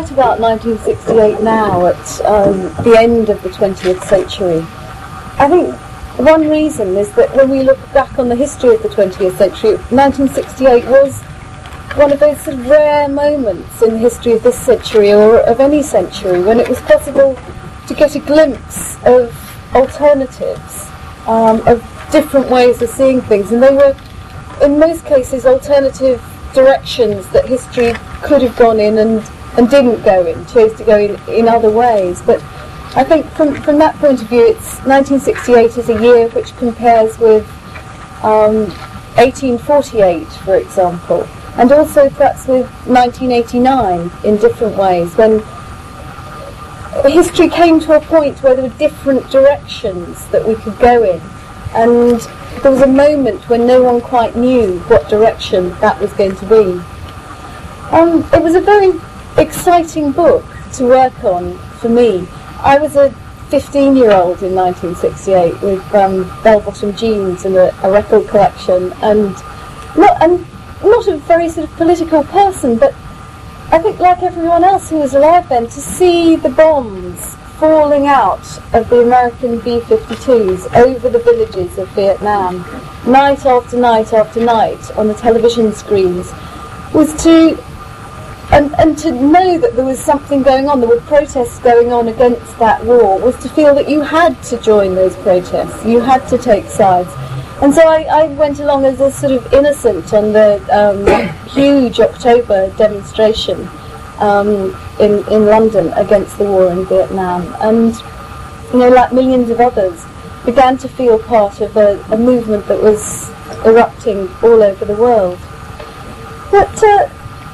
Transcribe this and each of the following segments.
write about 1968 now at the end of the 20th century, I think one reason is that when we look back on the history of the 20th century, 1968 was one of those sort of rare moments in the history of this century or of any century when it was possible to get a glimpse of alternatives, of different ways of seeing things, and they were in most cases alternative directions that history could have gone in and didn't go in, chose to go in other ways. But I think from that point of view, it's 1968 is a year which compares with 1848, for example, and also perhaps with 1989 in different ways, when history came to a point where there were different directions that we could go in, and there was a moment when no one quite knew what direction that was going to be. It was a very exciting book to work on for me. I was a 15-year-old in 1968 with bell-bottom jeans and a record collection, and not a very sort of political person, but I think like everyone else who was alive then, to see the bombs falling out of the American B-52s over the villages of Vietnam, night after night after night on the television screens, was to and to know that there was something going on, there were protests going on against that war, was to feel that you had to join those protests, you had to take sides. And so I went along as a sort of innocent on the huge October demonstration in London against the war in Vietnam, and like millions of others, began to feel part of a movement that was erupting all over the world. But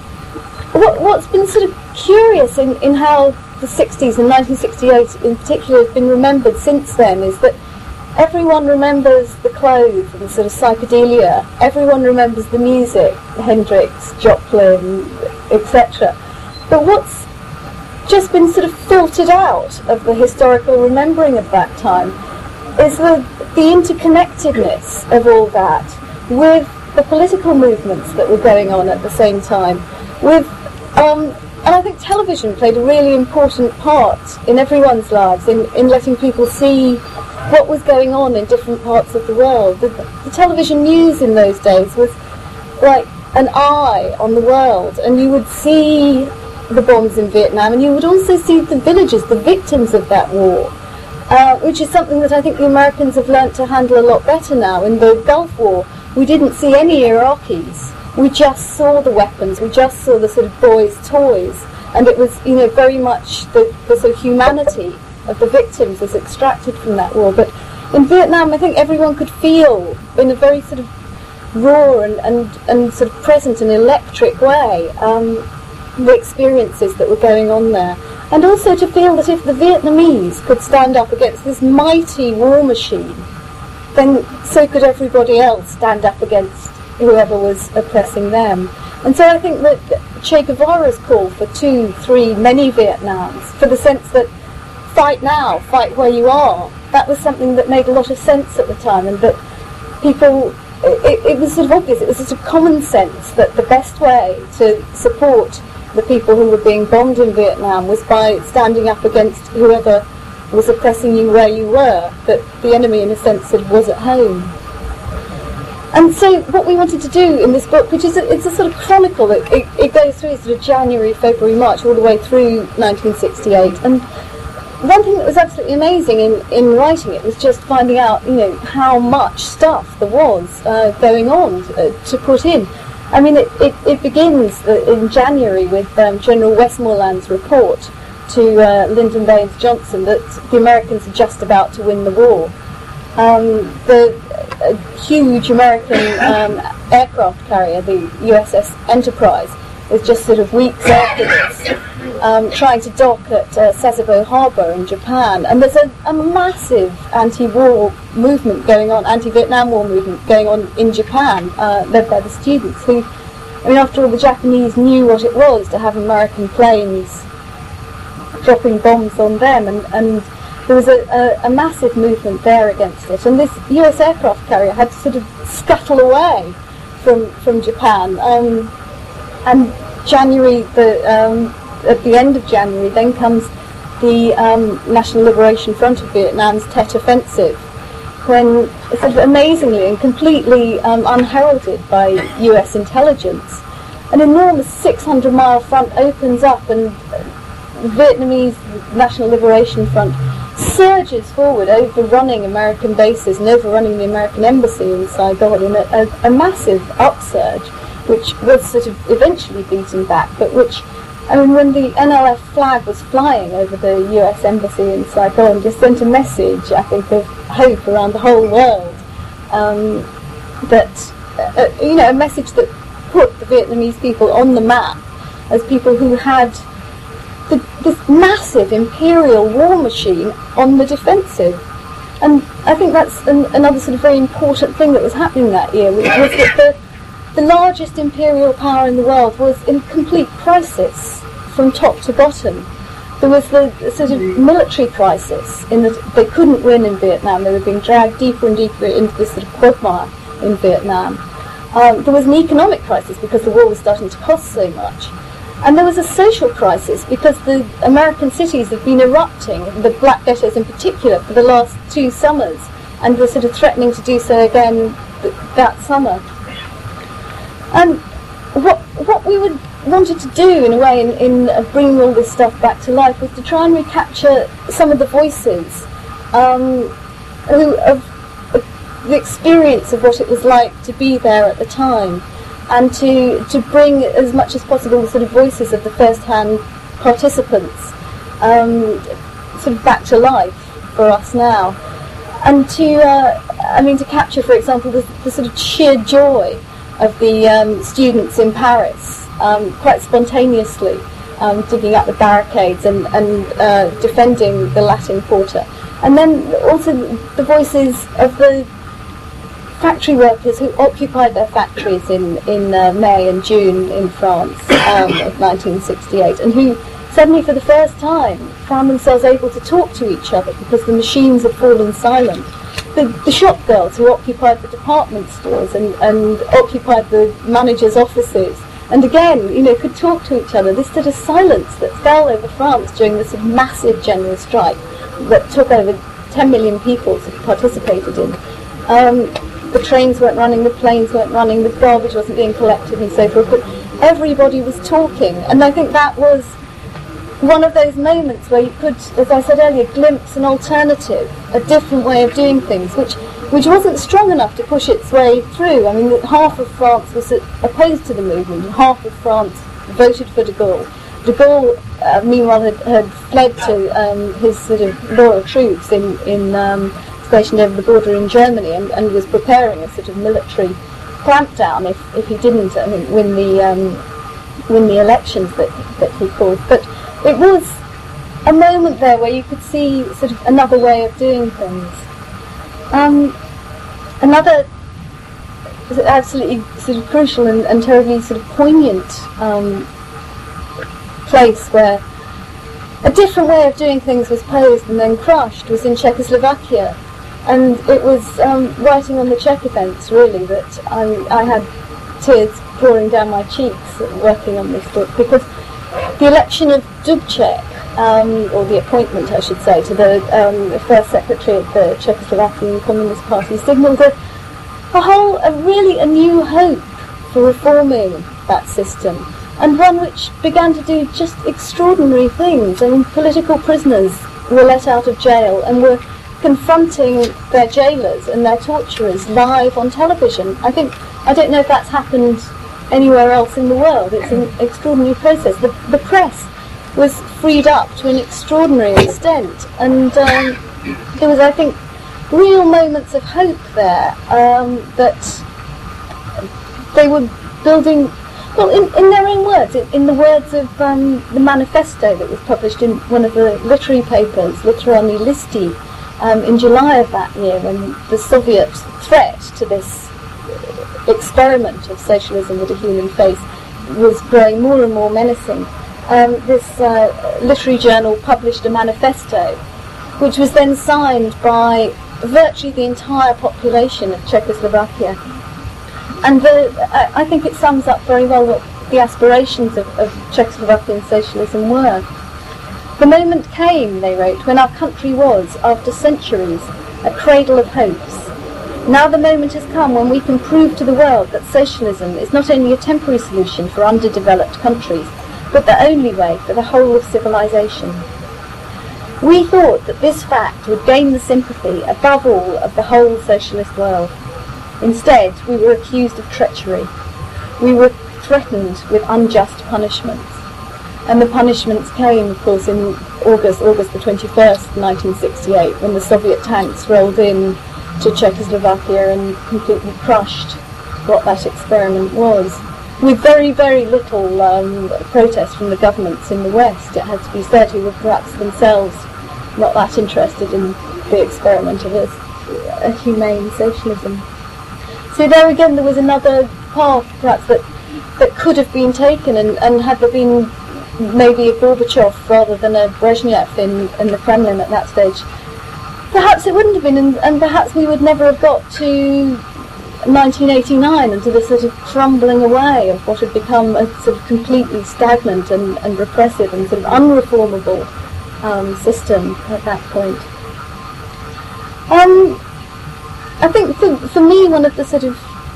what's been sort of curious in how the 60s and 1968 in particular has been remembered since then is that everyone remembers the clothes and the sort of psychedelia, everyone remembers the music, Hendrix, Joplin, etc. But what's just been sort of filtered out of the historical remembering of that time is the interconnectedness of all that with the political movements that were going on at the same time, and I think television played a really important part in everyone's lives in letting people see what was going on in different parts of the world. The television news in those days was like an eye on the world, and you would see the bombs in Vietnam, and you would also see the villages, the victims of that war, which is something that I think the Americans have learnt to handle a lot better now. In the Gulf War, we didn't see any Iraqis. We just saw the weapons, we just saw the sort of boys' toys, and it was, very much the sort of humanity of the victims was extracted from that war. But in Vietnam, I think everyone could feel in a very sort of raw and sort of present and electric way the experiences that were going on there. And also to feel that if the Vietnamese could stand up against this mighty war machine, then so could everybody else stand up against whoever was oppressing them. And so I think that Che Guevara's call for 2, 3, many Vietnams, for the sense that fight now, fight where you are, that was something that made a lot of sense at the time, and that people, it was sort of obvious, it was sort of common sense that the best way to support the people who were being bombed in Vietnam was by standing up against whoever was oppressing you where you were, that the enemy in a sense sort of was at home. And so what we wanted to do in this book, which is it's a sort of chronicle, it goes through sort of January, February, March, all the way through 1968. And one thing that was absolutely amazing in writing it was just finding out, how much stuff there was going on to put in. I mean, it begins in January with General Westmoreland's report to Lyndon Baines Johnson that the Americans are just about to win the war. The huge American aircraft carrier, the USS Enterprise, was just sort of weeks after this, trying to dock at Sasebo Harbor in Japan. And there's a massive anti-war movement going on, anti-Vietnam War movement going on in Japan, led by the students who, after all, the Japanese knew what it was to have American planes dropping bombs on them, and there was a massive movement there against it. And this US aircraft carrier had to sort of scuttle away from Japan. And January, at the end of January, then comes the National Liberation Front of Vietnam's Tet Offensive, when, sort of amazingly and completely unheralded by US intelligence, an enormous 600-mile front opens up, and the Vietnamese National Liberation Front surges forward, overrunning American bases and overrunning the American embassy in Saigon in a massive upsurge, which was sort of eventually beaten back, but which, I mean, when the NLF flag was flying over the US embassy in Saigon, just sent a message, I think, of hope around the whole world, that, a message that put the Vietnamese people on the map as people who had this massive imperial war machine on the defensive. And I think that's another sort of very important thing that was happening that year, which was that the largest imperial power in the world was in complete crisis from top to bottom. There was the sort of military crisis in that they couldn't win in Vietnam. They were being dragged deeper and deeper into this sort of quagmire in Vietnam. There was an economic crisis because the war was starting to cost so much. And there was a social crisis because the American cities have been erupting, the black ghettos in particular, for the last 2 summers, and were sort of threatening to do so again that summer. And what we wanted to do, in a way, in bringing all this stuff back to life, was to try and recapture some of the voices of the experience of what it was like to be there at the time, and to bring as much as possible the sort of voices of the first-hand participants sort of back to life for us now, and to capture, for example, the sort of sheer joy of the students in Paris, quite spontaneously digging up the barricades and defending the Latin Quarter, and then also the voices of the factory workers who occupied their factories in May and June in France of 1968, and who suddenly for the first time found themselves able to talk to each other because the machines had fallen silent. The shop girls who occupied the department stores and occupied the managers' offices, and again, could talk to each other. This sort of silence that fell over France during this sort of massive general strike that took over 10 million people sort of participated in. The trains weren't running, the planes weren't running, the garbage wasn't being collected and so forth, but everybody was talking. And I think that was one of those moments where you could, as I said earlier, glimpse an alternative, a different way of doing things, which wasn't strong enough to push its way through. I mean, half of France was opposed to the movement, and half of France voted for de Gaulle. De Gaulle, meanwhile, had fled to his sort of loyal troops stationed over the border in Germany, and was preparing a sort of military clampdown if he didn't win the elections that he called. But it was a moment there where you could see sort of another way of doing things. Another absolutely sort of crucial and terribly sort of poignant place where a different way of doing things was posed and then crushed was in Czechoslovakia. And it was writing on the Czech events, really, that I had tears pouring down my cheeks working on this book, because the election of Dubček, or the appointment, I should say, to the first secretary of the Czechoslovakian Communist Party signalled a new hope for reforming that system, and one which began to do just extraordinary things. I mean, political prisoners were let out of jail and were confronting their jailers and their torturers live on television. I don't know if that's happened anywhere else in the world. It's an extraordinary process. The press was freed up to an extraordinary extent, and there was, I think, real moments of hope there, that they were building, well, in their own words, in the words of the manifesto that was published in one of the literary papers, Literárny listy, in July of that year, when the Soviet threat to this experiment of socialism with a human face was growing more and more menacing. This literary journal published a manifesto, which was then signed by virtually the entire population of Czechoslovakia. And I think it sums up very well the aspirations of Czechoslovakian socialism were. The moment came, they wrote, when our country was, after centuries, a cradle of hopes. Now the moment has come when we can prove to the world that socialism is not only a temporary solution for underdeveloped countries, but the only way for the whole of civilization. We thought that this fact would gain the sympathy, above all, of the whole socialist world. Instead, we were accused of treachery. We were threatened with unjust punishments. And the punishments came, of course, in August the 21st, 1968, when the Soviet tanks rolled in to Czechoslovakia and completely crushed what that experiment was. With very, very little protest from the governments in the West, it had to be said, who were perhaps themselves not that interested in the experiment of a humane socialism. So there again, there was another path, perhaps, that could have been taken, and had there been maybe a Gorbachev rather than a Brezhnev in the Kremlin at that stage, perhaps it wouldn't have been, and perhaps we would never have got to 1989 and to the sort of crumbling away of what had become a sort of completely stagnant and repressive and sort of unreformable system at that point. I think for me, one of the sort of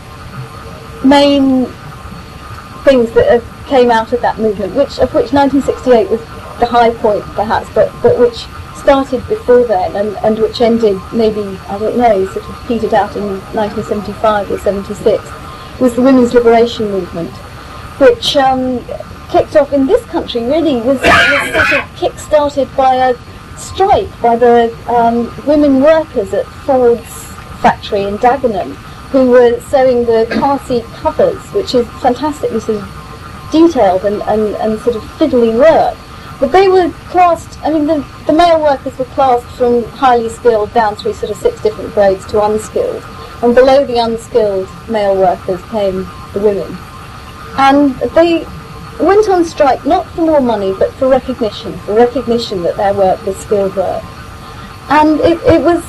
main things that came out of that movement, of which 1968 was the high point perhaps, but which started before then and which ended maybe, I don't know, sort of petered out in 1975 or 76, was the women's liberation movement, which kicked off in this country really was sort of kick-started by a strike by the women workers at Ford's factory in Dagenham, who were sewing the car seat covers, which is fantastically sort of detailed and sort of fiddly work. But they were classed, I mean, the male workers were classed from highly skilled down through sort of 6 different grades to unskilled. And below the unskilled male workers came the women. And they went on strike not for more money, but for recognition that their work was skilled work. And it was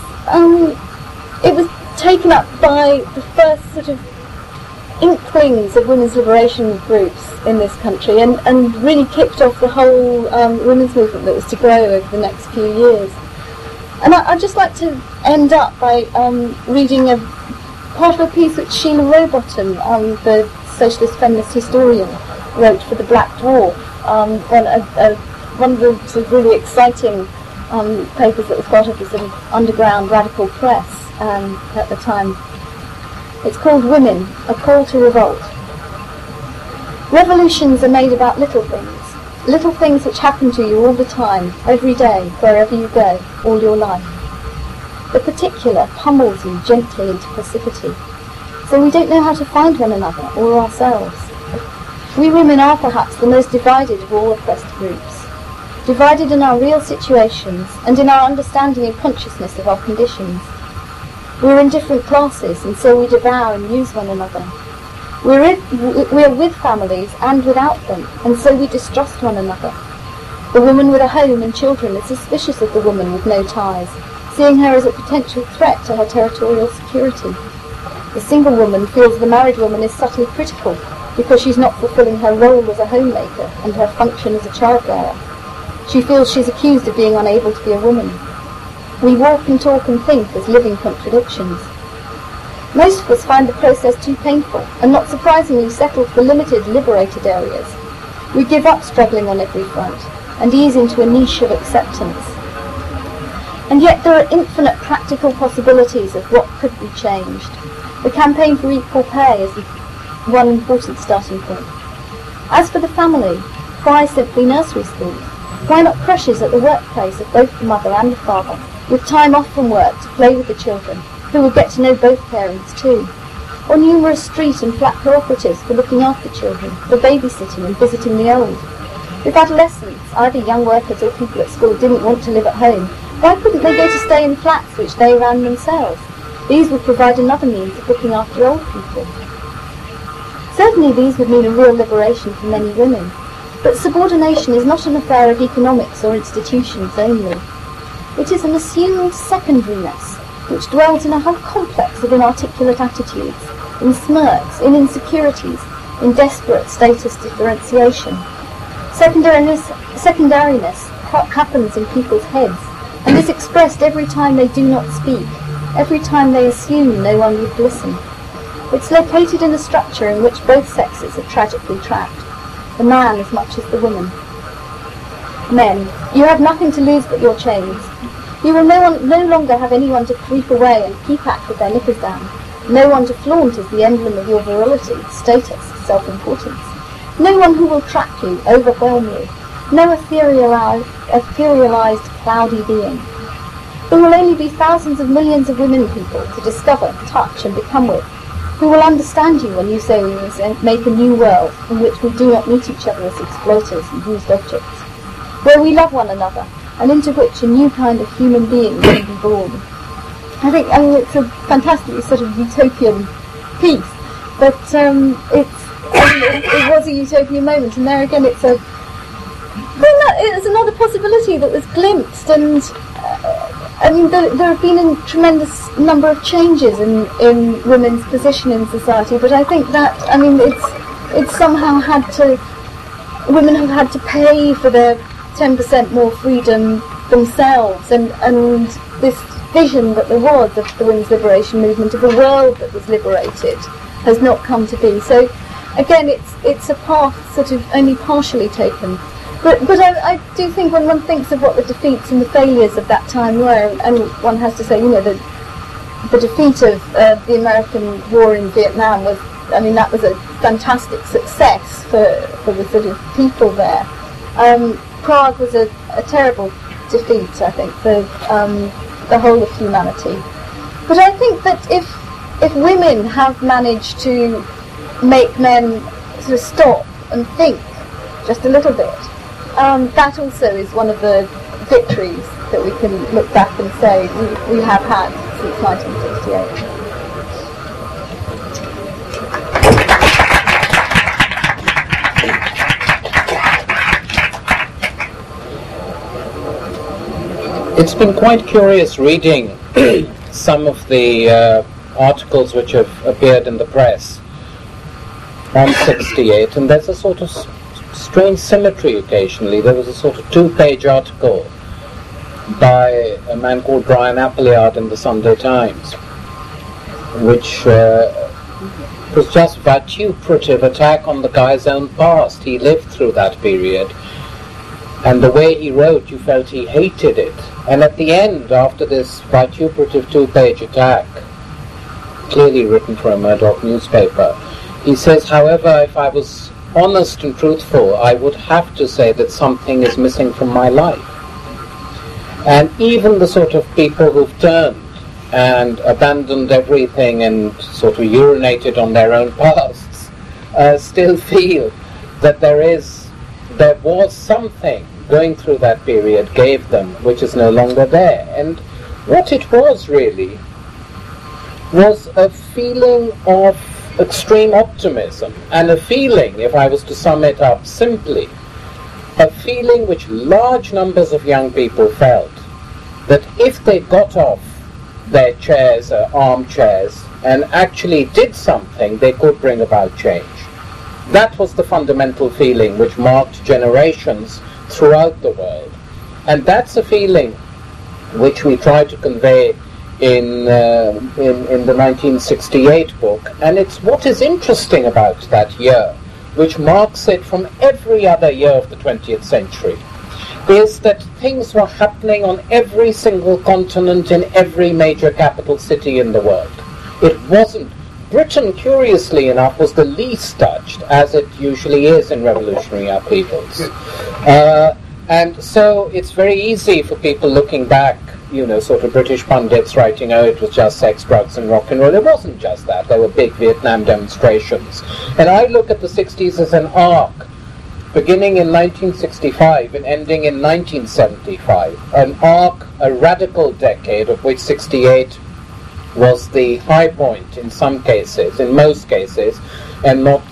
taken up by the first sort of inklings of women's liberation groups in this country, and really kicked off the whole women's movement that was to grow over the next few years. And I'd just like to end up by reading a part of a piece which Sheila Rowbottom, the socialist feminist historian, wrote for the Black Dwarf, one of the sort of really exciting papers that was part of the sort of underground radical press at the time. It's called Women, A Call to Revolt. Revolutions are made about little things which happen to you all the time, every day, wherever you go, all your life. The particular pummels you gently into passivity, so we don't know how to find one another or ourselves. We women are perhaps the most divided of all oppressed groups, divided in our real situations and in our understanding and consciousness of our conditions. We're in different classes, and so we devour and use one another. We're with families and without them, and so we distrust one another. The woman with a home and children is suspicious of the woman with no ties, seeing her as a potential threat to her territorial security. The single woman feels the married woman is subtly critical because she's not fulfilling her role as a homemaker and her function as a childbearer. She feels she's accused of being unable to be a woman. We walk and talk and think as living contradictions. Most of us find the process too painful, and not surprisingly settle for limited, liberated areas. We give up struggling on every front, and ease into a niche of acceptance. And yet there are infinite practical possibilities of what could be changed. The campaign for equal pay is one important starting point. As for the family, why simply nursery schools? Why not creches at the workplace of both the mother and the father, with time off from work to play with the children, who will get to know both parents too? Or numerous street and flat cooperatives for looking after children, for babysitting and visiting the old. If adolescents, either young workers or people at school, didn't want to live at home, why couldn't they go to stay in flats which they ran themselves? These would provide another means of looking after old people. Certainly these would mean a real liberation for many women, but subordination is not an affair of economics or institutions only. It is an assumed secondariness, which dwells in a whole complex of inarticulate attitudes, in smirks, in insecurities, in desperate status differentiation. Secondariness happens in people's heads, and is expressed every time they do not speak, every time they assume no one would listen. It's located in a structure in which both sexes are tragically trapped, the man as much as the woman. Men, you have nothing to lose but your chains. You will no longer have anyone to creep away and peep at with their knickers down, no one to flaunt as the emblem of your virility, status, self-importance. No one who will trap you, overwhelm you, no etherealized, cloudy being. There will only be thousands of millions of women people to discover, touch and become with, who will understand you when you say we must make a new world in which we do not meet each other as exploiters and used objects, where we love one another, and into which a new kind of human being can be born. I think it's a fantastic sort of utopian piece, but it was a utopian moment, and there again it's another possibility that was glimpsed, and there have been a tremendous number of changes in women's position in society, but I think that it's somehow women have had to pay for their 10% more freedom themselves, and this vision that there was of the women's liberation movement, of a world that was liberated, has not come to be. So again, it's a path sort of only partially taken. But I do think when one thinks of what the defeats and the failures of that time were, and one has to say, the defeat of the American war in Vietnam was, that was a fantastic success for the sort of people there. Prague was a terrible defeat, I think, for the whole of humanity. But I think that if women have managed to make men sort of stop and think just a little bit, that also is one of the victories that we can look back and say we have had since 1968. It's been quite curious reading some of the articles which have appeared in the press on 68, and there's a sort of strange symmetry occasionally. There was a sort of 2-page article by a man called Brian Appleyard in the Sunday Times, which was just vituperative attack on the guy's own past. He lived through that period, and the way he wrote, you felt he hated it. And at the end, after this vituperative 2-page attack, clearly written for a Murdoch newspaper, he says, however, if I was honest and truthful, I would have to say that something is missing from my life. And even the sort of people who've turned and abandoned everything and sort of urinated on their own pasts still feel that there was something going through that period gave them which is no longer there. And what it was really was a feeling of extreme optimism, and a feeling, if I was to sum it up simply, a feeling which large numbers of young people felt, that if they got off their chairs or armchairs and actually did something, they could bring about change. That was the fundamental feeling which marked generations throughout the world. And that's a feeling which we try to convey in the 1968 book. And it's what is interesting about that year, which marks it from every other year of the 20th century, is that things were happening on every single continent in every major capital city in the world. It wasn't. Britain, curiously enough, was the least touched, as it usually is in revolutionary upheavals. And so it's very easy for people looking back, sort of British pundits writing, oh, it was just sex, drugs and rock and roll. It wasn't just that. There were big Vietnam demonstrations. And I look at the 60s as an arc, beginning in 1965 and ending in 1975. An arc, a radical decade, of which 68 was the high point in some cases, in most cases, and not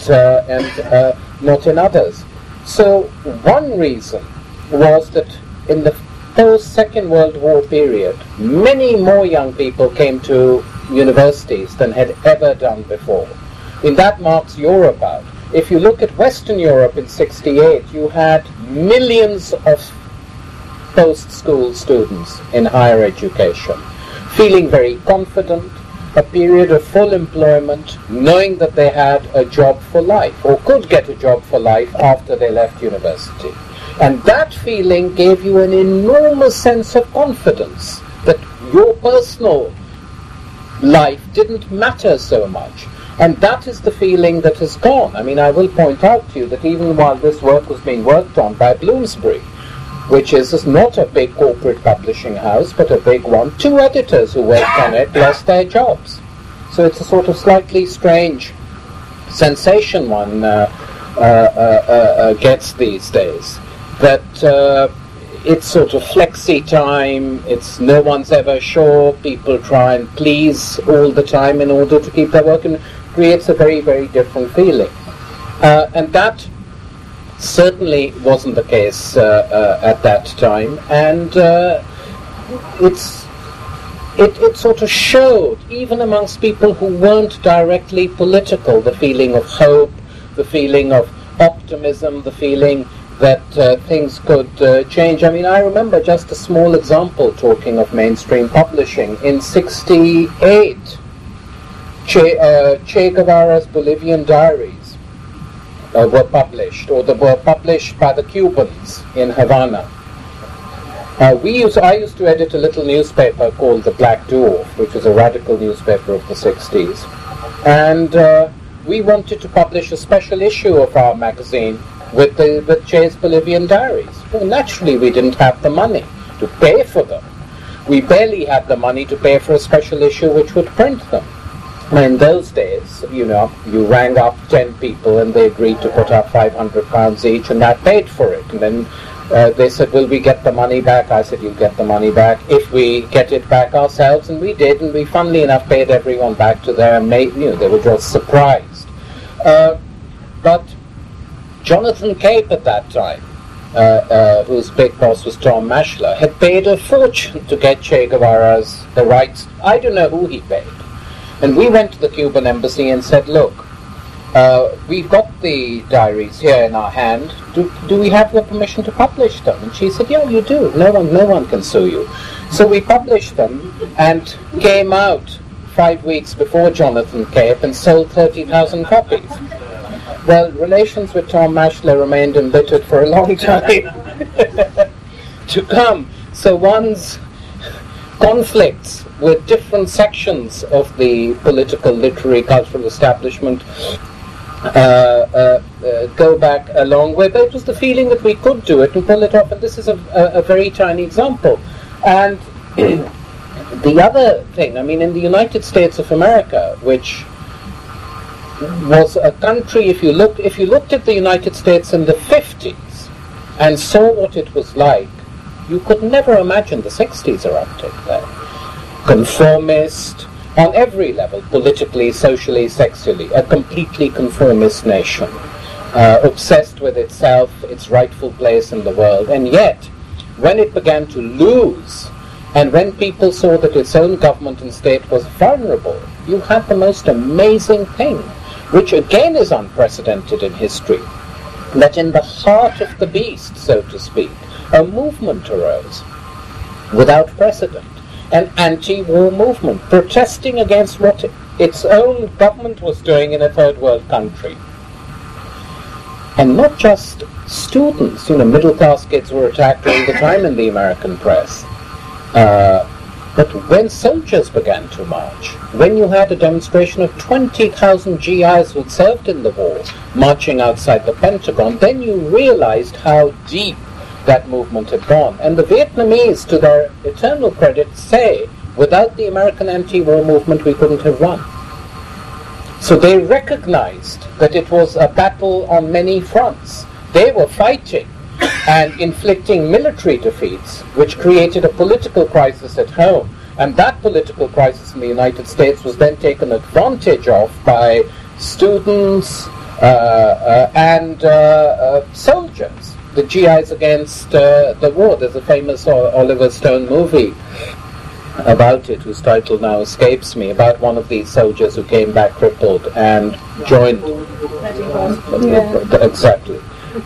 in others. So one reason was that in the post-Second World War period, many more young people came to universities than had ever done before. And that marks Europe out. if you look at Western Europe in 68, you had millions of post-school students in higher education, feeling very confident, a period of full employment, knowing that they had a job for life, or could get a job for life after they left university. And that feeling gave you an enormous sense of confidence that your personal life didn't matter so much. And that is the feeling that has gone. I mean, I will point out to you that even while this work was being worked on by Bloomsbury, which is not a big corporate publishing house, but a big one, 2 editors who worked on it lost their jobs. So it's a sort of slightly strange sensation one gets these days. That it's sort of flexi time, it's no one's ever sure, people try and please all the time in order to keep their work, and creates a very, very different feeling. And that certainly wasn't the case at that time, and it sort of showed, even amongst people who weren't directly political, the feeling of hope, the feeling of optimism, the feeling that things could change. I mean, I remember just a small example, talking of mainstream publishing. In 68, Che Guevara's Bolivian diaries were published, or they were published by the Cubans in Havana. I used to edit a little newspaper called The Black Dwarf, which was a radical newspaper of the 60s. And we wanted to publish a special issue of our magazine with Che's Bolivian diaries. Well, naturally, we didn't have the money to pay for them. We barely had the money to pay for a special issue which would print them. In those days, you rang up 10 people and they agreed to put up £500 each, and that paid for it. And then they said, will we get the money back? I said, you'll get the money back if we get it back ourselves. And we did, and we funnily enough paid everyone back to their mate. They were just surprised. But Jonathan Cape at that time, whose big boss was Tom Mashler, had paid a fortune to get Che Guevara's the rights. I don't know who he paid. And we went to the Cuban embassy and said, look, we've got the diaries here in our hand. Do we have your permission to publish them? And she said, yeah, you do. No one can sue you. So we published them and came out 5 weeks before Jonathan Cape and sold 30,000 copies. Well, relations with Tom Mashler remained embittered for a long time to come. So one's conflicts with different sections of the political, literary, cultural establishment go back a long way. But it was the feeling that we could do it and pull it off. And this is a very tiny example. And the other thing, I mean, in the United States of America, which was a country, if you looked at the United States in the 50s and saw what it was like, you could never imagine the 60s erupting there. Conformist on every level, politically, socially, sexually, a completely conformist nation, obsessed with itself, its rightful place in the world. And yet, when it began to lose, and when people saw that its own government and state was vulnerable, you had the most amazing thing, which again is unprecedented in history, that in the heart of the beast, so to speak, a movement arose without precedent, an anti-war movement, protesting against what its own government was doing in a third world country. And not just students, middle-class kids were attacked all the time in the American press. But when soldiers began to march, when you had a demonstration of 20,000 GIs who'd served in the war marching outside the Pentagon, then you realized how deep that movement had gone. And the Vietnamese, to their eternal credit, say, without the American anti-war movement, we couldn't have won. So they recognized that it was a battle on many fronts. They were fighting and inflicting military defeats, which created a political crisis at home. And that political crisis in the United States was then taken advantage of by students and soldiers, the GIs against the war. There's a famous Oliver Stone movie about it, whose title now escapes me, about one of these soldiers who came back crippled and joined Exactly.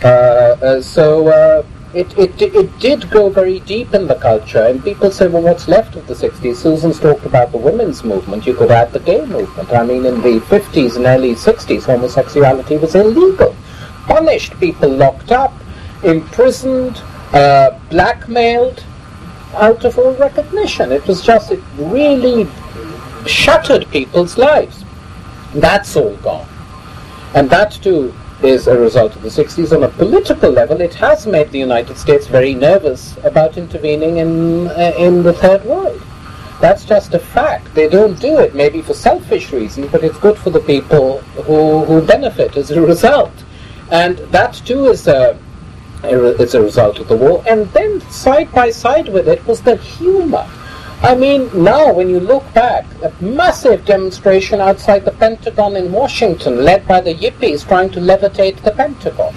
It did go very deep in the culture, and people say, well, what's left of the 60s? Susan's talked about the women's movement. You could add the gay movement. I mean, in the 50s and early 60s, homosexuality was illegal. Punished, people locked up, imprisoned, blackmailed, out of all recognition. It really shattered people's lives. That's all gone. And that, too, is a result of the 60s. On a political level, it has made the United States very nervous about intervening in the Third World. That's just a fact. They don't do it, maybe for selfish reasons, but it's good for the people who benefit as a result. And that, too, is it's a result of the war. And then, side by side with it, was the humor. I mean, now when you look back, a massive demonstration outside the Pentagon in Washington, led by the yippies trying to levitate the Pentagon.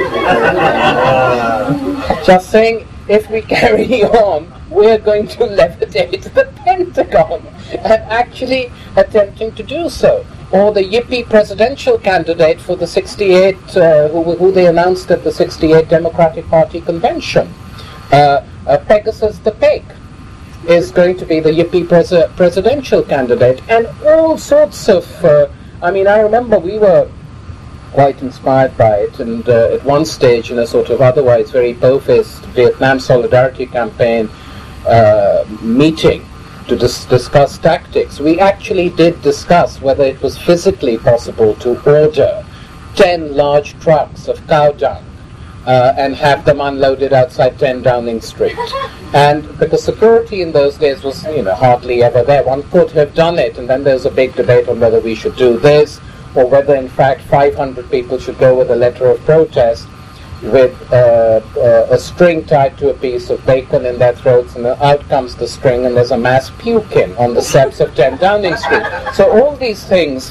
Just saying, if we carry on, we're going to levitate the Pentagon, and actually attempting to do so. Or the yippie presidential candidate for the 68, who they announced at the 68 Democratic Party convention, Pegasus the Pig, is going to be the yippie presidential candidate, and all sorts of, I remember we were quite inspired by it, and at one stage in a sort of otherwise very po-faced Vietnam Solidarity Campaign meeting to discuss tactics, we actually did discuss whether it was physically possible to order 10 large trucks of cow dung and have them unloaded outside 10 Downing Street. And because security in those days was, hardly ever there, one could have done it, and then there was a big debate on whether we should do this, or whether in fact 500 people should go with a letter of protest with a string tied to a piece of bacon in their throats, and out comes the string, and there's a mass puking on the steps of 10 Downing Street. So all these things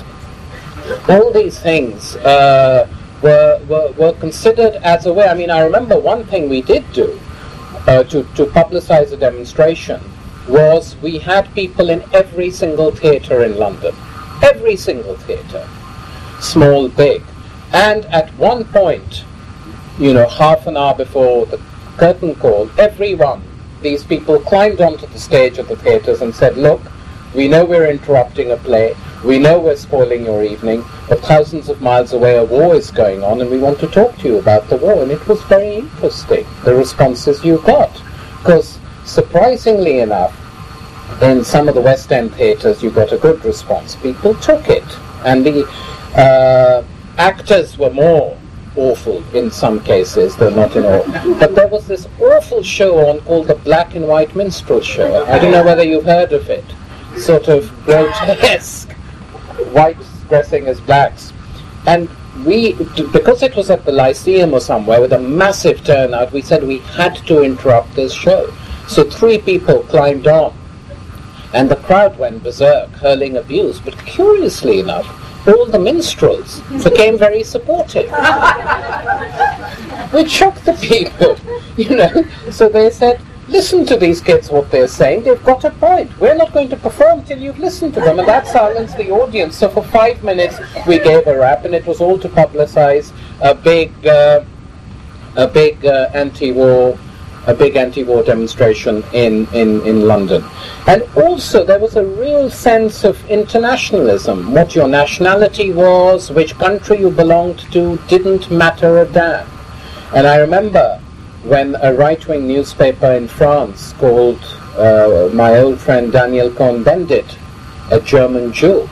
were considered as a way. I remember one thing we did do to publicize a demonstration was we had people in every single theatre in London. Every single theatre. Small, big. And at one point, half an hour before the curtain call, these people climbed onto the stage of the theatres and said, look, we know we're interrupting a play, we know we're spoiling your evening, but thousands of miles away a war is going on, and we want to talk to you about the war. And it was very interesting, the responses you got, because surprisingly enough, in some of the West End theatres you got a good response. People took it, and the actors were more awful in some cases, though not in all. But there was this awful show on called the Black and White Minstrel Show. I don't know whether you've heard of it. Sort of grotesque, whites dressing as blacks. And we, because it was at the Lyceum or somewhere with a massive turnout, we said we had to interrupt this show. So 3 people climbed on, and the crowd went berserk, hurling abuse. But curiously enough, all the minstrels became very supportive, which shocked the people, So they said, listen to these kids, what they're saying, they've got a point. We're not going to perform till you've listened to them. And that silenced the audience. So for 5 minutes we gave a rap, and it was all to publicize a big anti-war demonstration in London. And also there was a real sense of internationalism. What your nationality was, which country you belonged to, didn't matter a damn. And I remember when a right-wing newspaper in France called my old friend Daniel Cohn-Bendit a German Jew,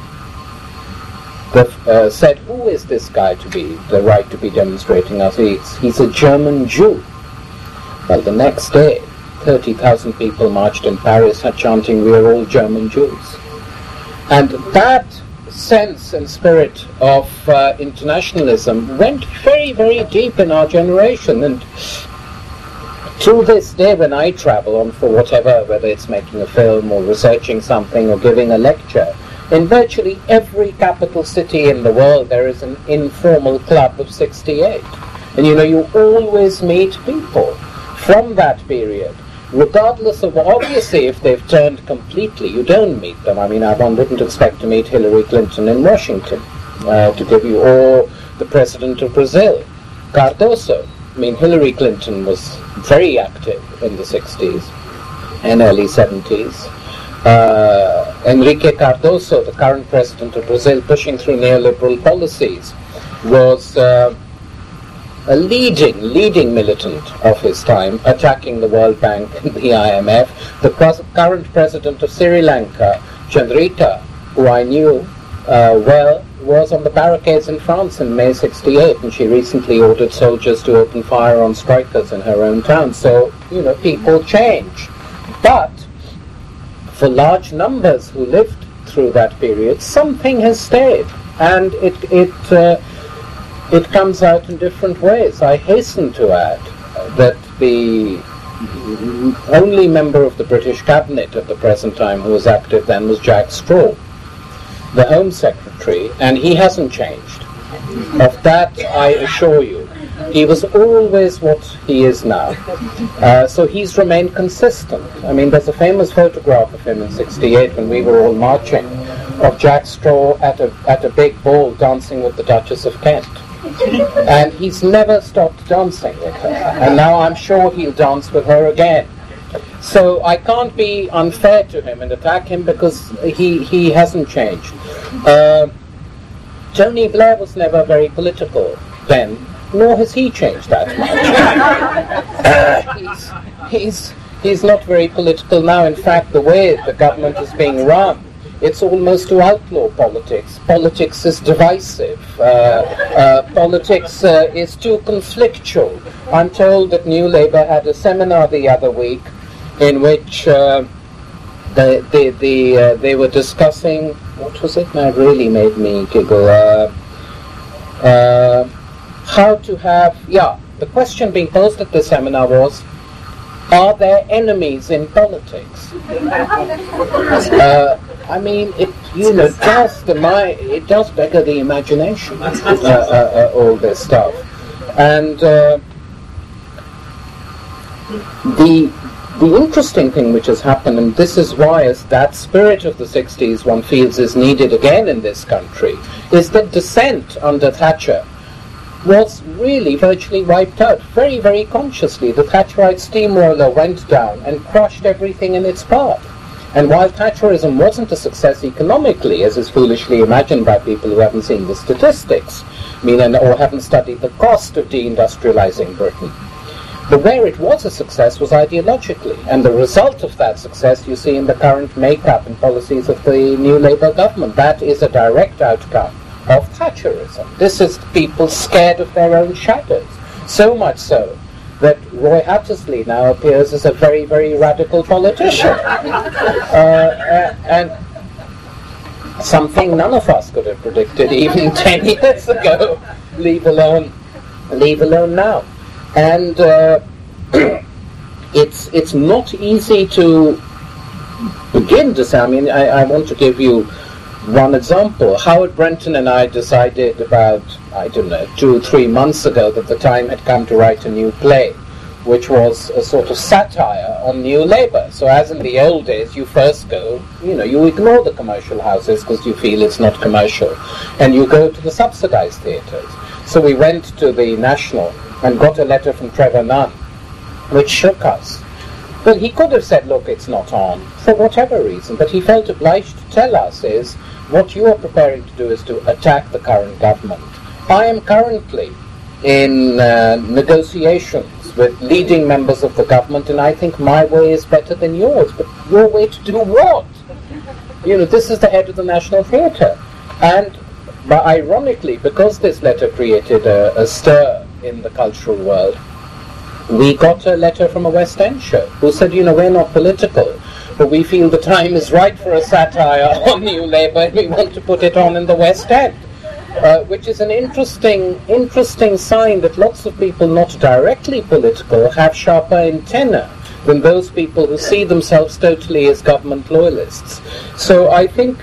said, who is this guy to be the right to be demonstrating us? He's a German Jew. Well, the next day, 30,000 people marched in Paris chanting, we are all German Jews. And that sense and spirit of internationalism went very, very deep in our generation. And to this day, when I travel on for whatever, whether it's making a film or researching something or giving a lecture, in virtually every capital city in the world there is an informal club of 68. And you always meet people from that period, regardless of, obviously, if they've turned completely, you don't meet them. One wouldn't expect to meet Hillary Clinton in Washington, to give you, or the president of Brazil, Cardoso. I mean, Hillary Clinton was very active in the 60s and early 70s. Enrique Cardoso, the current president of Brazil, pushing through neoliberal policies, was a leading militant of his time, attacking the World Bank and the IMF. The current president of Sri Lanka, Chandrika, who I knew well, was on the barricades in France in May '68, and she recently ordered soldiers to open fire on strikers in her own town. So, people change. But for large numbers who lived through that period, something has stayed, and it comes out in different ways. I hasten to add that the only member of the British cabinet at the present time who was active then was Jack Straw, the Home Secretary, and he hasn't changed. Of that, I assure you. He was always what he is now. So he's remained consistent. I mean, there's a famous photograph of him in '68 when we were all marching, of Jack Straw at a big ball dancing with the Duchess of Kent. And he's never stopped dancing with her. And now I'm sure he'll dance with her again. So I can't be unfair to him and attack him because he hasn't changed. Tony Blair was never very political then, nor has he changed that much. He's not very political now. In fact, the way the government is being run, it's almost to outlaw politics. Politics is divisive. Politics is too conflictual. I'm told that New Labour had a seminar the other week in which they were discussing, what was it? That really made me giggle. How to have, the question being posed at the seminar was, are there enemies in politics? I mean, it does beggar the imagination, all this stuff. And the interesting thing which has happened, and this is why that spirit of the 60s one feels is needed again in this country, is that dissent under Thatcher was really virtually wiped out, very, very consciously. The Thatcherite steamroller went down and crushed everything in its path. And while Thatcherism wasn't a success economically, as is foolishly imagined by people who haven't seen the statistics, or haven't studied the cost of deindustrializing Britain, but where it was a success was ideologically, and the result of that success you see in the current makeup and policies of the New Labour government. That is a direct outcome of Thatcherism. This is people scared of their own shadows, so much so that Roy Hattersley now appears as a very, very radical politician, and something none of us could have predicted even 10 years ago, leave alone now. And it's not easy to begin to say. I mean, I want to give you one example. Howard Brenton and I decided about, 2-3 months ago that the time had come to write a new play, which was a sort of satire on New Labour. So as in the old days, you first go, you ignore the commercial houses because you feel it's not commercial, and you go to the subsidized theatres. So we went to the National and got a letter from Trevor Nunn, which shook us. Well, he could have said, look, it's not on, for whatever reason, but he felt obliged to tell us is, what you are preparing to do is to attack the current government. I am currently in negotiations with leading members of the government, and I think my way is better than yours. But your way to do what? This is the head of the National Theatre. But ironically, because this letter created a stir in the cultural world, we got a letter from a West End show who said, we're not political, but we feel the time is right for a satire on New Labour and we want to put it on in the West End. Which is an interesting sign that lots of people not directly political have sharper antenna than those people who see themselves totally as government loyalists. So I think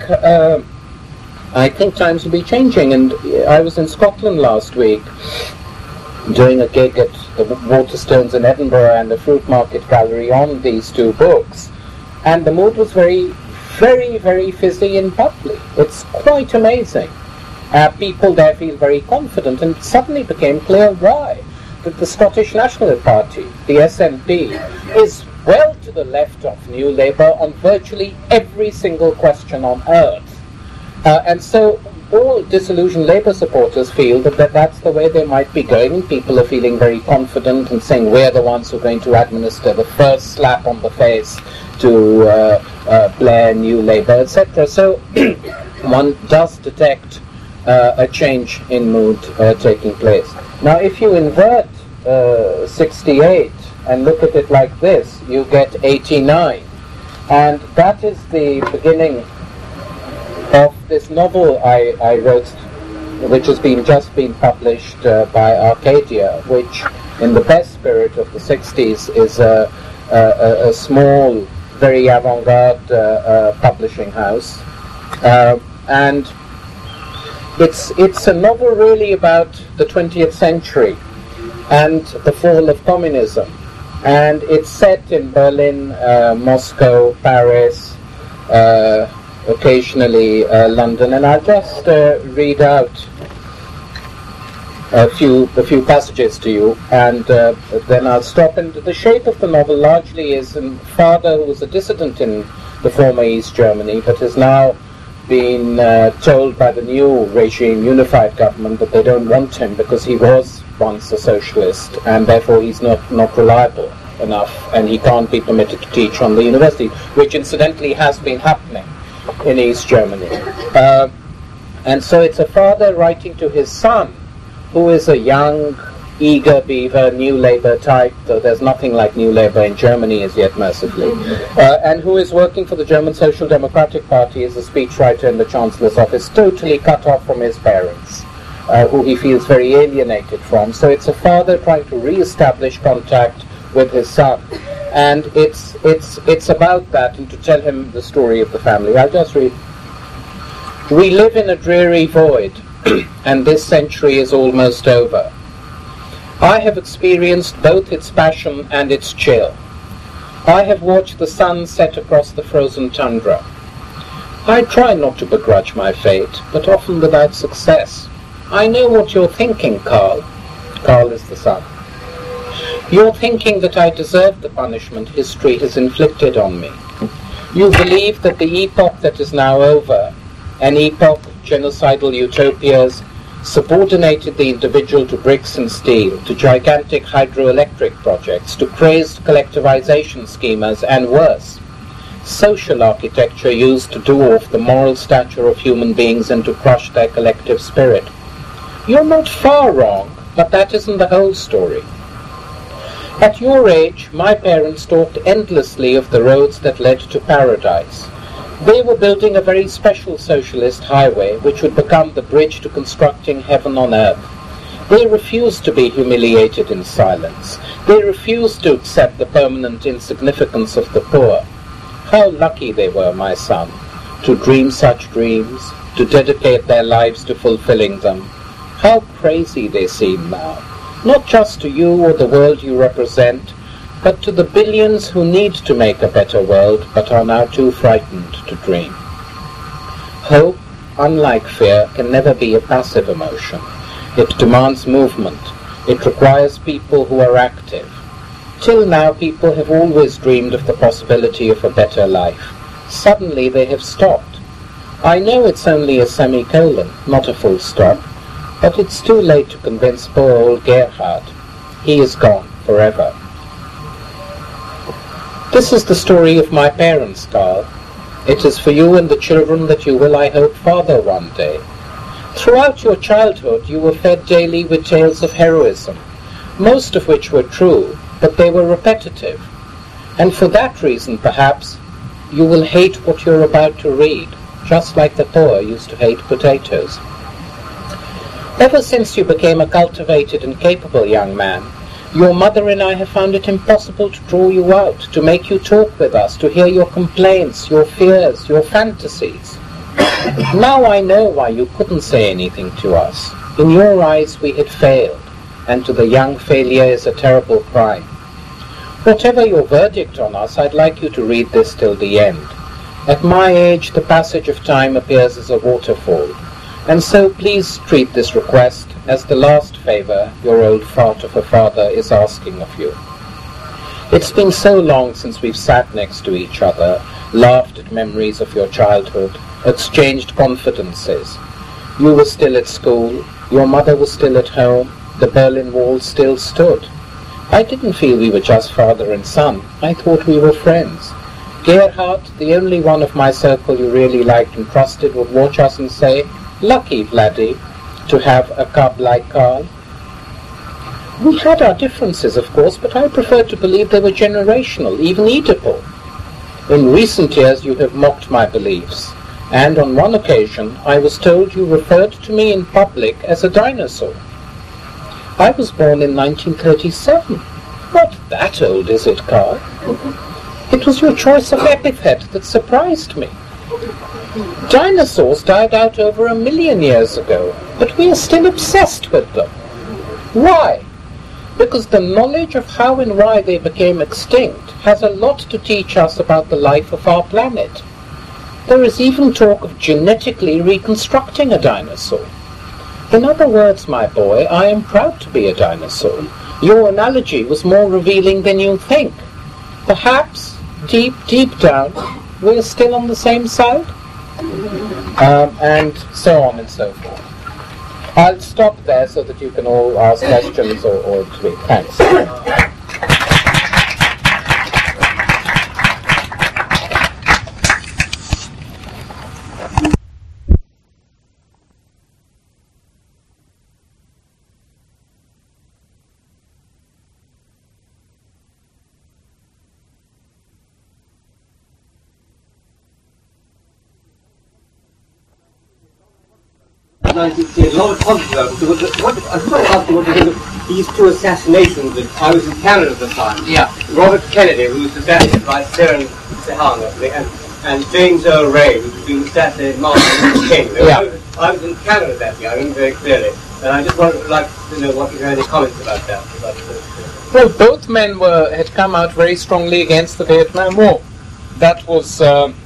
times will be changing. And I was in Scotland last week doing a gig at the Waterstones in Edinburgh and the Fruit Market Gallery on these two books, and the mood was very, very, very fizzy and bubbly. It's quite amazing. People there feel very confident, and it suddenly became clear why. That the Scottish National Party, the SNP, is well to the left of New Labour on virtually every single question on earth. And so all disillusioned Labour supporters feel that that's the way they might be going. People are feeling very confident and saying we're the ones who are going to administer the first slap on the face to Blair, New Labour, etc. So one does detect a change in mood taking place. Now, if you invert 68 and look at it like this, you get 89. And that is the beginning of this novel I wrote, which has just been published by Arcadia, which, in the best spirit of the 60s, is a small, very avant-garde publishing house. And it's a novel really about the 20th century and the fall of communism. And it's set in Berlin, Moscow, Paris, occasionally London. And I'll just read out a few passages to you, and then I'll stop. And the shape of the novel largely is a father who was a dissident in the former East Germany, but has now been told by the new regime, unified government, that they don't want him because he was once a socialist, and therefore he's not reliable enough, and he can't be permitted to teach on the university, which incidentally has been happening in East Germany. And so it's a father writing to his son, who is a young, eager beaver, New Labour type, though there's nothing like New Labour in Germany as yet, mercifully, and who is working for the German Social Democratic Party as a speechwriter in the Chancellor's office, totally cut off from his parents, who he feels very alienated from. So it's a father trying to re-establish contact with his son, and it's about that, and to tell him the story of the family. I'll just read. We live in a dreary void, and this century is almost over. I have experienced both its passion and its chill. I have watched the sun set across the frozen tundra. I try not to begrudge my fate, but often without success. I know what you're thinking, Carl. Carl is the son. You're thinking that I deserve the punishment history has inflicted on me. You believe that the epoch that is now over, an epoch of genocidal utopias, subordinated the individual to bricks and steel, to gigantic hydroelectric projects, to crazed collectivization schemas, and worse, social architecture used to dwarf the moral stature of human beings and to crush their collective spirit. You're not far wrong, but that isn't the whole story. At your age, my parents talked endlessly of the roads that led to paradise. They were building a very special socialist highway which would become the bridge to constructing heaven on earth. They refused to be humiliated in silence. They refused to accept the permanent insignificance of the poor. How lucky they were, my son, to dream such dreams, to dedicate their lives to fulfilling them. How crazy they seem now, not just to you or the world you represent, but to the billions who need to make a better world but are now too frightened to dream. Hope, unlike fear, can never be a passive emotion. It demands movement. It requires people who are active. Till now, people have always dreamed of the possibility of a better life. Suddenly they have stopped. I know it's only a semicolon, not a full stop, but it's too late to convince poor old Gerhard. He is gone forever. This is the story of my parents, Carl. It is for you and the children that you will, I hope, father one day. Throughout your childhood, you were fed daily with tales of heroism, most of which were true, but they were repetitive. And for that reason, perhaps, you will hate what you're about to read, just like the poor used to hate potatoes. Ever since you became a cultivated and capable young man, your mother and I have found it impossible to draw you out, to make you talk with us, to hear your complaints, your fears, your fantasies. Now I know why you couldn't say anything to us. In your eyes we had failed, and to the young failure is a terrible crime. Whatever your verdict on us, I'd like you to read this till the end. At my age, the passage of time appears as a waterfall. And so please treat this request as the last favor your old fart of a father is asking of you. It's been so long since we've sat next to each other, laughed at memories of your childhood, exchanged confidences. You were still at school, your mother was still at home, the Berlin Wall still stood. I didn't feel we were just father and son. I thought we were friends. Gerhard, the only one of my circle you really liked and trusted, would watch us and say, "Lucky, Vladdy, to have a cub like Karl." We had our differences, of course, but I preferred to believe they were generational, even Oedipal. In recent years you have mocked my beliefs, and on one occasion I was told you referred to me in public as a dinosaur. I was born in 1937. Not that old, is it, Karl? It was your choice of epithet that surprised me. Dinosaurs died out over 1 million years ago, but we are still obsessed with them. Why? Because the knowledge of how and why they became extinct has a lot to teach us about the life of our planet. There is even talk of genetically reconstructing a dinosaur. In other words, my boy, I am proud to be a dinosaur. Your analogy was more revealing than you think. Perhaps, deep, deep down, we are still on the same side? And so on and so forth. I'll stop there so that you can all ask questions or tweet. Thanks. A lot of controversy. I just want to ask you what you think of these two assassinations. I was in Canada at the time. Yeah. Robert Kennedy, who was assassinated by Sirhan Sirhan, and James Earl Ray, who was assassinated by Martin Luther King. I was in Canada that year, I remember very clearly. And I just would like to know what you had any comments about that. Well, both men had come out very strongly against the Vietnam War. That was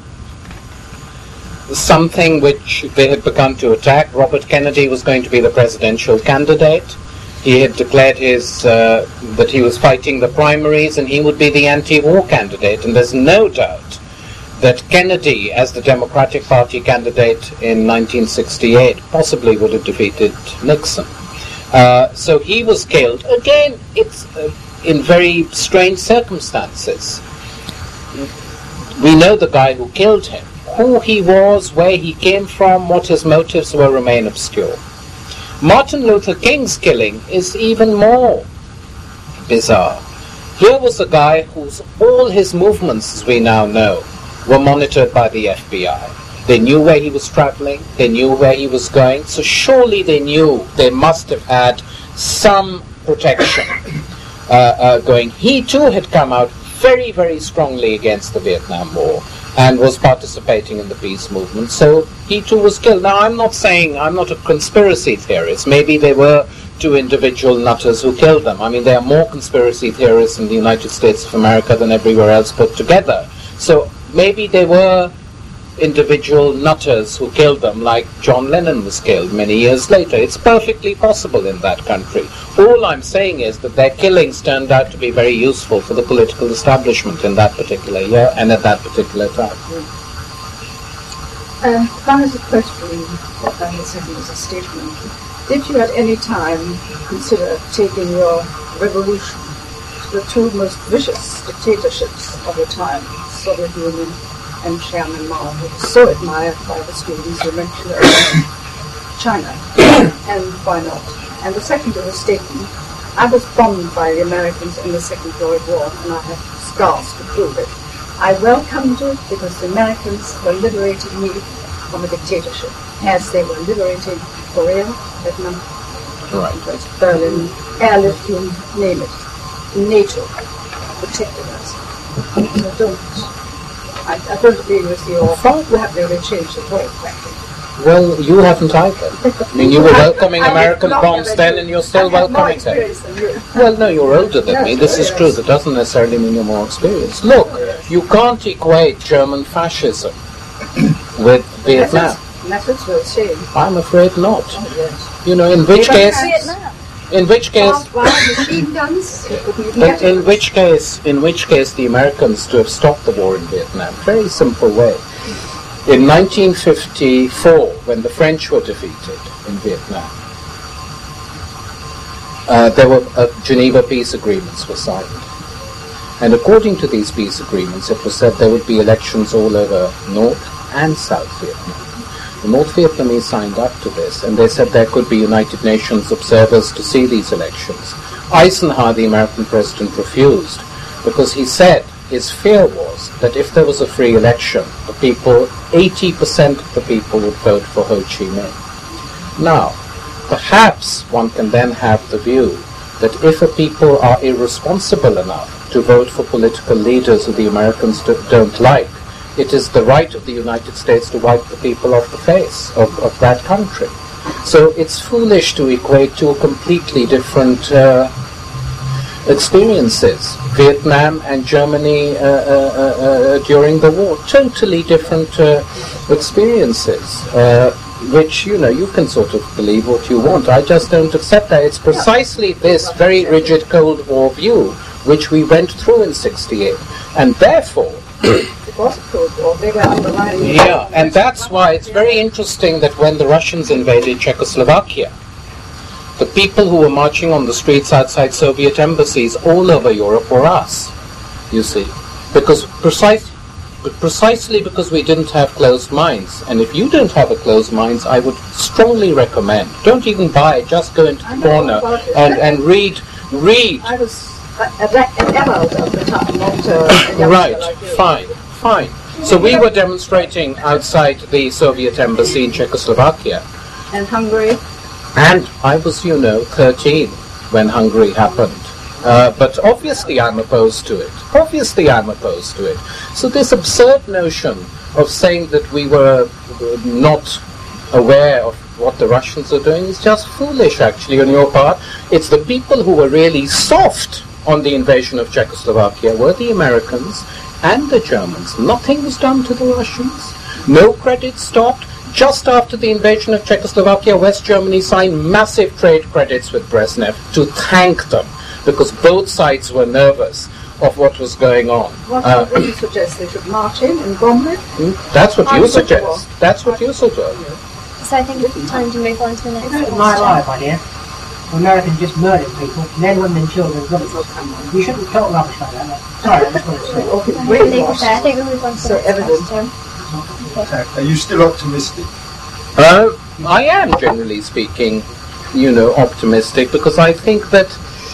something which they had begun to attack. Robert Kennedy was going to be the presidential candidate. He had declared that he was fighting the primaries and he would be the anti-war candidate. And there's no doubt that Kennedy, as the Democratic Party candidate in 1968, possibly would have defeated Nixon. So he was killed. Again, it's in very strange circumstances. We know the guy who killed him. Who he was, where he came from, what his motives were remain obscure. Martin Luther King's killing is even more bizarre. Here was a guy whose all his movements, as we now know, were monitored by the FBI. They knew where he was traveling, they knew where he was going, so surely they knew they must have had some protection going. He too had come out very, very strongly against the Vietnam War and was participating in the peace movement, so he too was killed. Now, I'm not a conspiracy theorist. Maybe they were two individual nutters who killed them. I mean, there are more conspiracy theorists in the United States of America than everywhere else put together. So maybe they were individual nutters who killed them, like John Lennon was killed many years later. It's perfectly possible in that country. All I'm saying is that their killings turned out to be very useful for the political establishment in that particular year and at that particular time. That is a question what I had said as a statement. Did you at any time consider taking your revolution to the two most vicious dictatorships of the time, Soviet Union and Chairman Mao, who was so admired by the students who mentioned earlier, China, and why not? And the second is a statement. I was bombed by the Americans in the Second World War, and I have scars to prove it. I welcomed it because the Americans were liberating me from a dictatorship, as they were liberating Korea, Vietnam, Berlin, airlift, you name it. NATO protected us. So I don't agree with you. We have really changed the world, frankly. Well, you haven't either. I mean, you were welcoming American bombs then, and you're still welcoming them. Well, no, you're older than me. This is true. That doesn't necessarily mean you're more experienced. Look, you can't equate German fascism with Vietnam. methods were the same. I'm afraid not. Oh, yes. You know, in which case, Vietnam. in which case, Machine guns. You couldn't even get in which case, the Americans to have stopped the war in Vietnam. Very simple way. In 1954, when the French were defeated in Vietnam, there were Geneva peace agreements were signed. And according to these peace agreements, it was said there would be elections all over North and South Vietnam. The North Vietnamese signed up to this, and they said there could be United Nations observers to see these elections. Eisenhower, the American president, refused, because he said his fear was that if there was a free election, 80% of the people would vote for Ho Chi Minh. Now, perhaps one can then have the view that if a people are irresponsible enough to vote for political leaders who the Americans don't like, it is the right of the United States to wipe the people off the face of that country. So it's foolish to equate two completely different experiences. Vietnam and Germany during the war, totally different experiences. Which, you know, you can sort of believe what you want. I just don't accept that. It's precisely this very rigid Cold War view which we went through in '68. And therefore... It was a Cold War. They were undermining... Yeah, and that's why it's very interesting that when the Russians invaded Czechoslovakia, the people who were marching on the streets outside Soviet embassies all over Europe were us, you see. Because precisely because we didn't have closed minds. And if you don't have a closed minds, I would strongly recommend, don't even buy it, just go into the corner and read. I was at Emerald at the time, not Right, fine. So we were demonstrating outside the Soviet embassy in Czechoslovakia. And Hungary. And I was, 13 when Hungary happened. But obviously I'm opposed to it. So this absurd notion of saying that we were not aware of what the Russians are doing is just foolish, actually, on your part. It's the people who were really soft on the invasion of Czechoslovakia were the Americans and the Germans. Nothing was done to the Russians. No credit stopped. Just after the invasion of Czechoslovakia, West Germany signed massive trade credits with Brezhnev to thank them, because both sides were nervous of what was going on. What do you suggest? They should march in and bomb it? That's what you suggest. That's what you suggest. So I think it's time to move on to the next It's question. my life idea. Americans just murdering people, men, women and children. You shouldn't talk rubbish like that. Sorry, I just wanted to say. I think we'll move on to the next question. Are you still optimistic? I am, generally speaking, optimistic, because I think that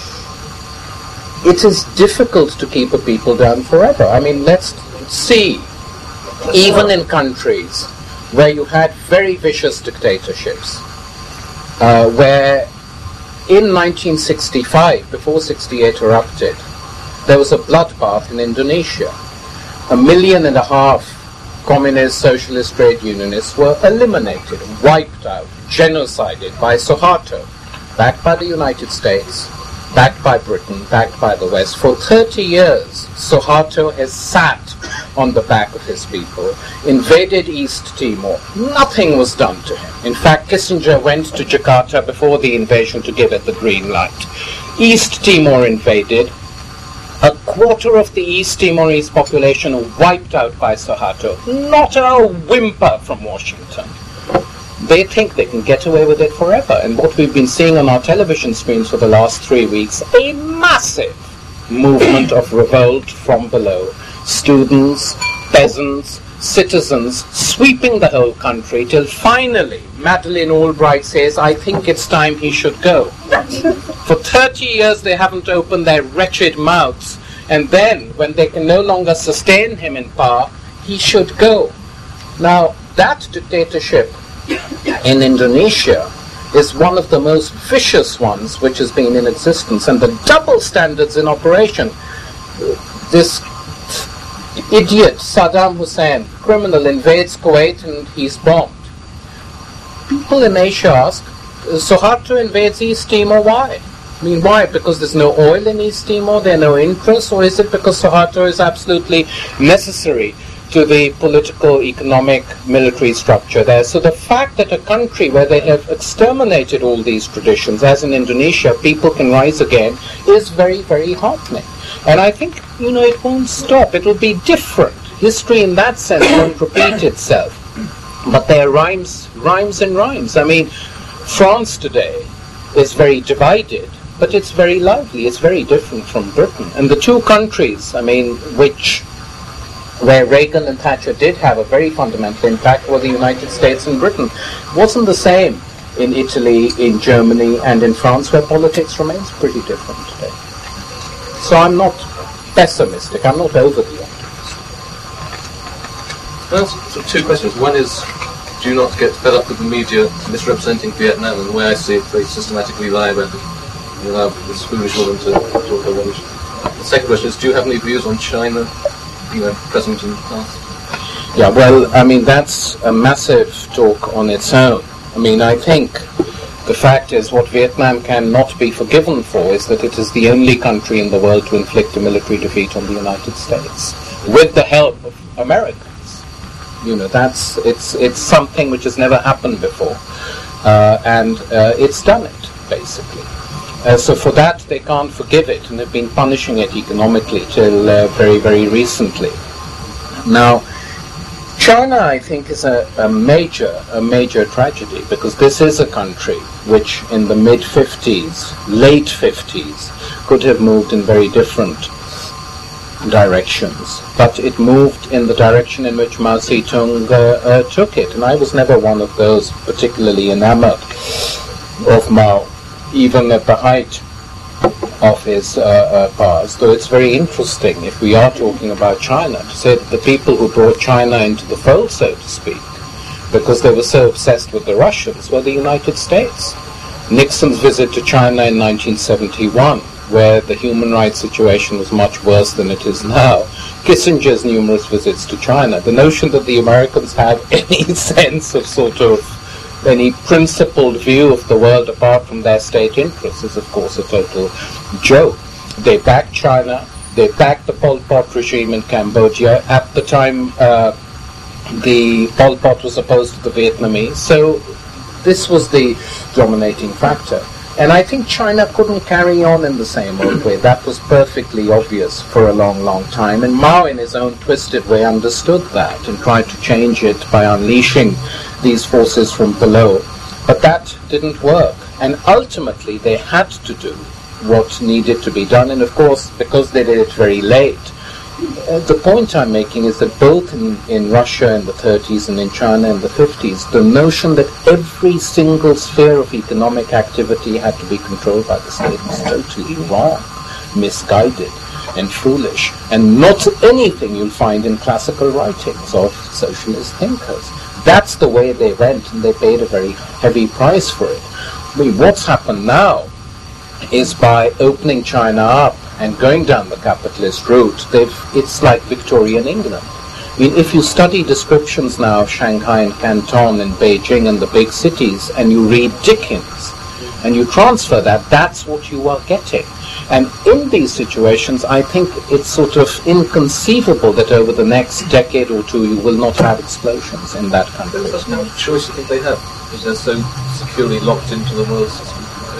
it is difficult to keep a people down forever. I mean, let's see, even in countries where you had very vicious dictatorships, where in 1965, before 68 erupted, there was a bloodbath in Indonesia. 1.5 million communist, socialist, trade unionists were eliminated, wiped out, genocided by Suharto, backed by the United States, backed by Britain, backed by the West. For 30 years, Suharto has sat on the back of his people, invaded East Timor. Nothing was done to him. In fact, Kissinger went to Jakarta before the invasion to give it the green light. East Timor invaded. 1/4 of the East Timorese population wiped out by Suharto. Not a whimper from Washington. They think they can get away with it forever. And what we've been seeing on our television screens for the last 3 weeks, a massive movement of revolt from below. Students, peasants, citizens sweeping the whole country till finally Madeleine Albright says, I think it's time he should go. For 30 years they haven't opened their wretched mouths, and then when they can no longer sustain him in power, he should go. Now, that dictatorship in Indonesia is one of the most vicious ones which has been in existence, and the double standards in operation. This idiot Saddam Hussein, criminal, invades Kuwait and he's bombed. People in Asia ask, Suharto invades East Timor, why? I mean, why? Because there's no oil in East Timor, there are no interests, or is it because Suharto is absolutely necessary to the political, economic, military structure there. So the fact that a country where they have exterminated all these traditions, as in Indonesia, people can rise again, is very, very heartening. And I think, it won't stop. It will be different. History in that sense won't repeat itself. But there are rhymes and rhymes. I mean, France today is very divided, but it's very lively. It's very different from Britain. And the two countries, where Reagan and Thatcher did have a very fundamental impact, were the United States and Britain. It wasn't the same in Italy, in Germany, and in France, where politics remains pretty different today. So I'm not pessimistic. I'm not overly optimistic. Well, two questions. One is, do you not get fed up with the media misrepresenting Vietnam? And the way I see it, they systematically lie about it. You allow this foolish woman to talk about it. The second question is, do you have any views on China, present and past? Yeah, well, I mean, that's a massive talk on its own. I mean, I think the fact is what Vietnam cannot be forgiven for is that it is the only country in the world to inflict a military defeat on the United States, with the help of Americans. It's something which has never happened before, and it's done it, basically. So for that, they can't forgive it, and they've been punishing it economically till very, very recently. Now, China, I think, is a major tragedy, because this is a country which in the mid-50s, late 50s, could have moved in very different directions, but it moved in the direction in which Mao Zedong took it, and I was never one of those particularly enamored of Mao, even at the height of his powers, though it's very interesting, if we are talking about China, to say that the people who brought China into the fold, so to speak, because they were so obsessed with the Russians, were the United States. Nixon's visit to China in 1971, where the human rights situation was much worse than it is now. Kissinger's numerous visits to China. The notion that the Americans have any sense of any principled view of the world apart from their state interests is, of course, a total joke. They backed China. They backed the Pol Pot regime in Cambodia. At the time, the Pol Pot was opposed to the Vietnamese. So this was the dominating factor. And I think China couldn't carry on in the same old way. That was perfectly obvious for a long, long time. And Mao, in his own twisted way, understood that and tried to change it by unleashing these forces from below. But that didn't work. And ultimately, they had to do what needed to be done. And of course, because they did it very late, the point I'm making is that both in Russia in the 30s and in China in the 50s, the notion that every single sphere of economic activity had to be controlled by the state was totally wrong, misguided, and foolish, and not anything you'll find in classical writings of socialist thinkers. That's the way they went, and they paid a very heavy price for it. I mean, what's happened now is by opening China up and going down the capitalist route, it's like Victorian England. I mean, if you study descriptions now of Shanghai and Canton and Beijing and the big cities, and you read Dickens, and you transfer that, that's what you are getting. And in these situations, I think it's sort of inconceivable that over the next decade or two you will not have explosions in that country. That's no choice I think they have, because they're so securely locked into the world system.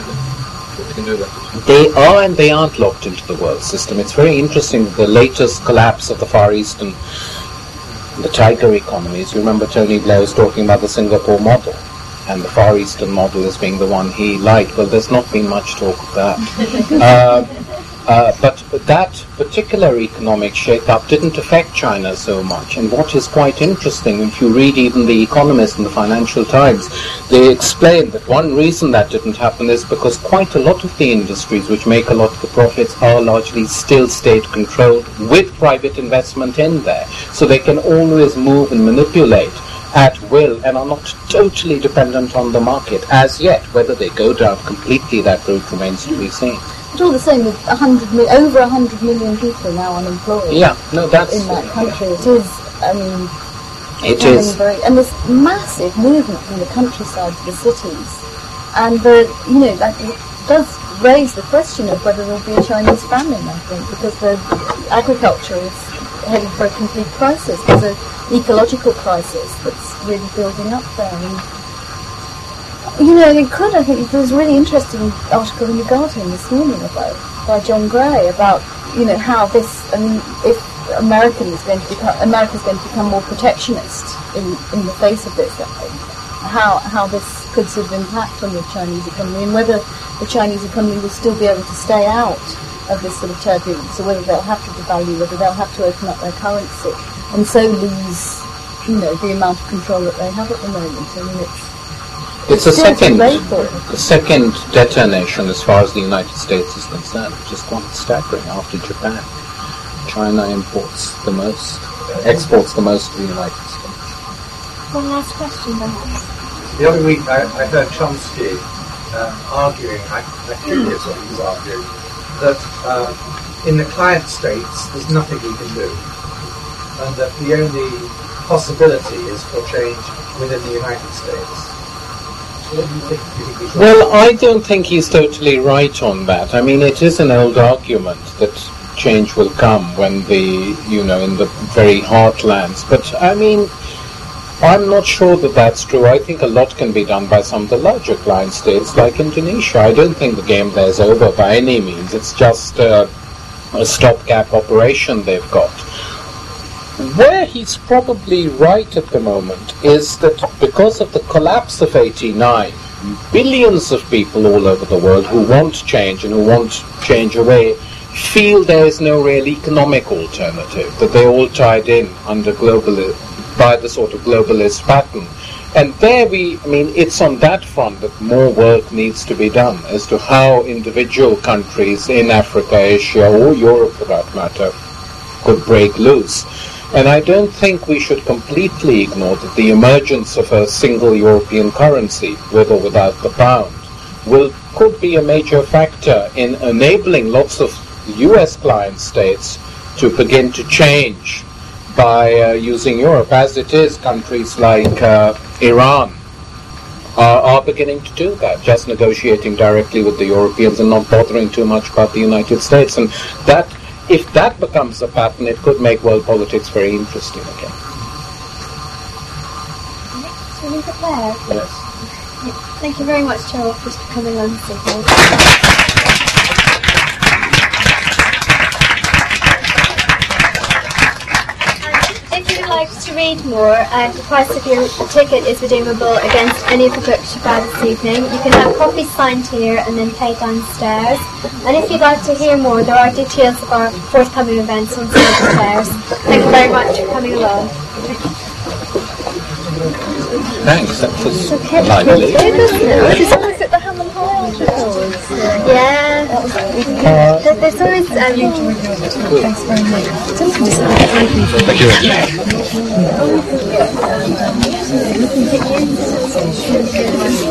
They can do that. They are and they aren't locked into the world system. It's very interesting, the latest collapse of the Far East and the tiger economies. You remember Tony Blair was talking about the Singapore model and the Far Eastern model as being the one he liked. Well, there's not been much talk of that. But that particular economic shake-up didn't affect China so much. And what is quite interesting, if you read even The Economist and the Financial Times, they explain that one reason that didn't happen is because quite a lot of the industries which make a lot of the profits are largely still state-controlled with private investment in there. So they can always move and manipulate at will and are not totally dependent on the market as yet. Whether they go down completely, that route remains to be seen. But all the same, with over 100 million people now unemployed. Yeah, no, that's in that country. It is. I mean, it is. And there's massive movement from the countryside to the cities, and that does raise the question of whether there will be a Chinese famine. I think because the agriculture is heading for a complete crisis. There's an ecological crisis that's really building up there. And, I think there was a really interesting article in The Guardian this morning by John Gray about, how this, if America's going to become more protectionist in the face of this, how this could sort of impact on the Chinese economy, and whether the Chinese economy will still be able to stay out of this sort of turbulence, or whether they'll have to devalue, whether they'll have to open up their currency, and so lose, the amount of control that they have at the moment. It's a second detonation as far as the United States is concerned, which is quite staggering after Japan. China exports the most to the United States. One last question, perhaps. The other week I heard Chomsky arguing, I think it's what he was arguing, that in the client states there's nothing we can do, and that the only possibility is for change within the United States. What do you think? Do you think he's right? Well, I don't think he's totally right on that. It is an old argument that change will come when in the very heartlands. But I'm not sure that that's true. I think a lot can be done by some of the larger client states like Indonesia. I don't think the game there's over by any means. It's just a stopgap operation they've got. Where he's probably right at the moment is that because of the collapse of 89, billions of people all over the world who want change and who want change away feel there is no real economic alternative, that they're all tied in under by the sort of globalist pattern. And there it's on that front that more work needs to be done as to how individual countries in Africa, Asia, or Europe for that matter, could break loose. And I don't think we should completely ignore that the emergence of a single European currency, with or without the pound, could be a major factor in enabling lots of US client states to begin to change by using Europe. As it is, countries like Iran are beginning to do that, just negotiating directly with the Europeans and not bothering too much about the United States. And that, if that becomes a pattern, it could make world politics very interesting again. So leave it there. Yes. Thank you very much, Charles, for coming on this evening. If you would like to read more, the price of your ticket is redeemable against any of the books you buy this evening. You can have copies signed here and then pay downstairs. And if you'd like to hear more, there are details of our forthcoming events on some of the stairs. Thank you very much for coming along. Thanks, that was Okay, lively. It's always at the Hammond Hall articles. Yeah. There's always... Thanks very much. Thank you.